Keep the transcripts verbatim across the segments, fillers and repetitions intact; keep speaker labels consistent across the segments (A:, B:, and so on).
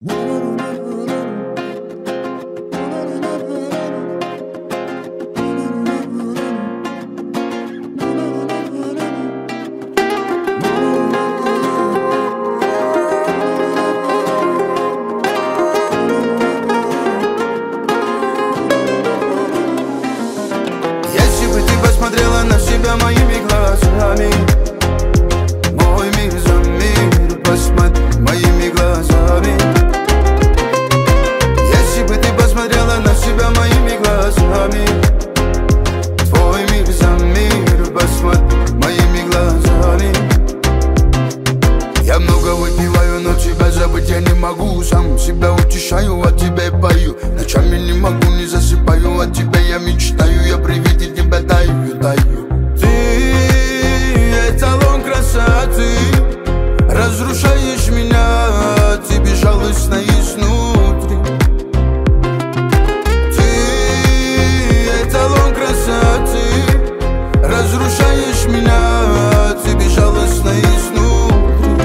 A: Если бы ты посмотрела на себя моими глазами, мой мир за мир, посмотри моими глазами. Если бы ты посмотрела на себя моими глазами, твой мир за мир, посмотри моими глазами. Я много выпиваю, но тебя забыть я не могу. Сам себя утешаю, от тебя и пою. Ночами не могу, не засыпаю, от тебя я мечтаю. Я при виде тебя таю, таю. Ты эталон красоты, разрушаешь меня, ты безжалостно изнутри. Ты эталон красоты, разрушаешь меня, ты безжалостно изнутри.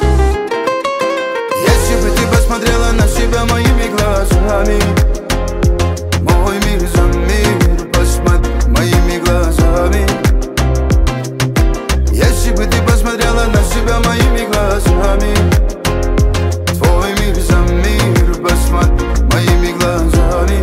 A: Если бы ты посмотрела на себя моими глазами, мой мир за мир, посмотри моими глазами. Если бы ты посмотрела на себя моими глазами, твой мир за мир, посмотри моими глазами.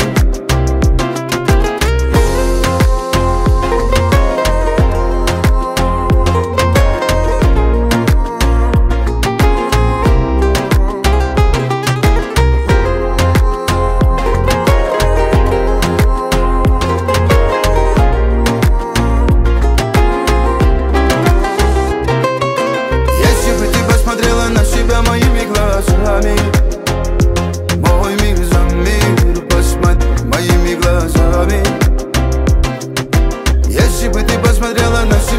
A: Моими глазами, мой мир за мир, посмотри моими глазами. Если бы ты посмотрела на себя